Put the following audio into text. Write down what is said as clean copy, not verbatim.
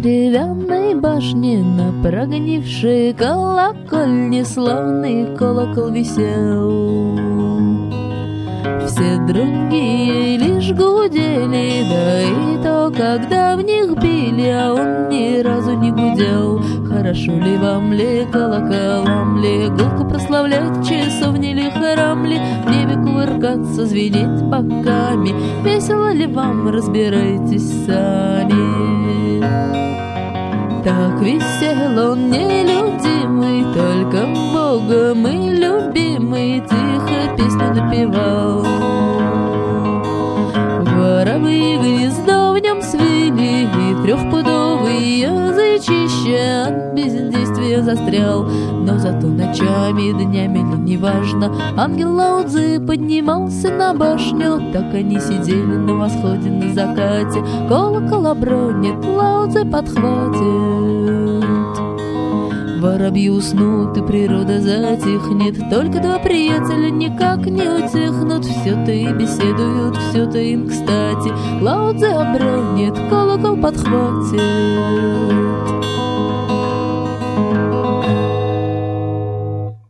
деревянной башне на прогнившей колокольне славный колокол висел. Все другие лишь гудели, да и то, когда в них били, а он ни разу не гудел. Хорошо ли вам ли, колоколам ли, гулко прославлять часовни ли, храм ли, в небе кувыркаться, звенеть боками? Весело ли вам, разбирайтесь сами. Так висел он нелюдимый, только Богом и любимый, тихо песню напевал. Воробьи гнездо в нем свили, и трехпудовый язычище от бездействия застрял. Но зато ночами, днями ли неважно, ангел Лао-цзы поднимался на башню. Так они сидели на восходе, на закате, колокол обронит, Лао-цзы подхватит. Воробьи уснут, и природа затихнет, только два приятеля никак не утихнут. Все-то и беседуют, все-то им кстати, Лао-цзы обронит, колокол подхватит.